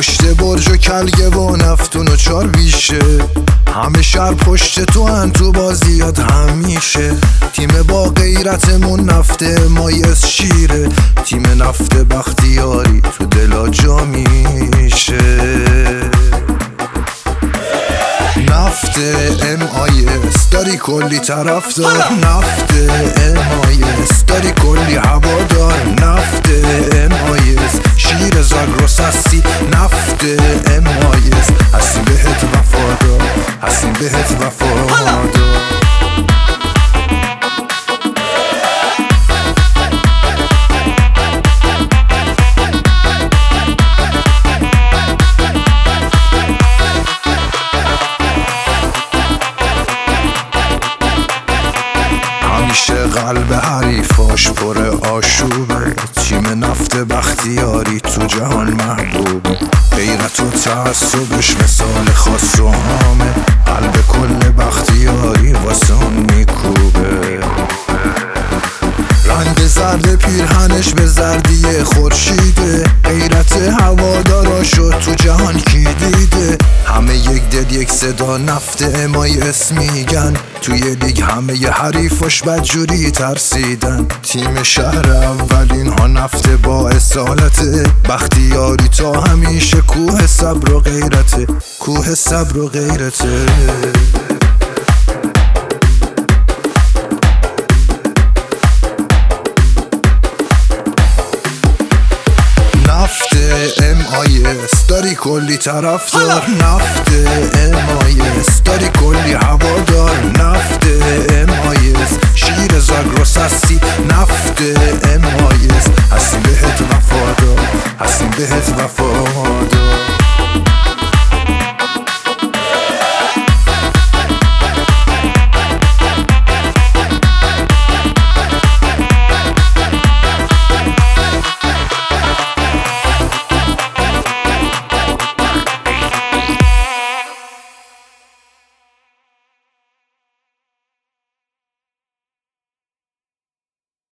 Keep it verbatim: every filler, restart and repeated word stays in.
پشت برج و کلگه و نفتون و چار بیشه، همه شهر پشت تو هن تو بازیات همیشه. تیم با غیرتمون نفت مایز شیره، تیم نفت بختیاری تو دلا جا میشه. نفت ام آی اس داری کلی طرفدار، نفت ام آی اس داری کلی هوادار، نفت ام آی اس شیر زاگرس هستی، نفت ام آی اس هستیم بهت وفادار، هستیم بهت وفادار. قلب حریفاش پر آشوبه، تیم نفت بختیاری تو جهان محبوب، غیرت و تعصبش مثال خاص و عامه، قلب کل بختیاری واسه اون میکوبه. رنگ زرد پیرهنش به زردی خورشیده، غیرت هواداراشو تو جهان کی دیده، همه یک دل یک صدا نفت ام آی اس میگن، توی لیگ همه ی حریفاش بدجوری ترسیدن. تیم شهر اولین ها نفت با اصالته، بختیاری تا همیشه کوه صبر و غیرته، کوه صبر و غیرته. نفت ام آی اس داری کلی طرفدار، نفت ام آی اس داری کلی هوادار، نفت ام آی اس شیر زاگرس هستی، نفت ام آی اس هستیم بهت وفادار، هستیم بهت وفادار.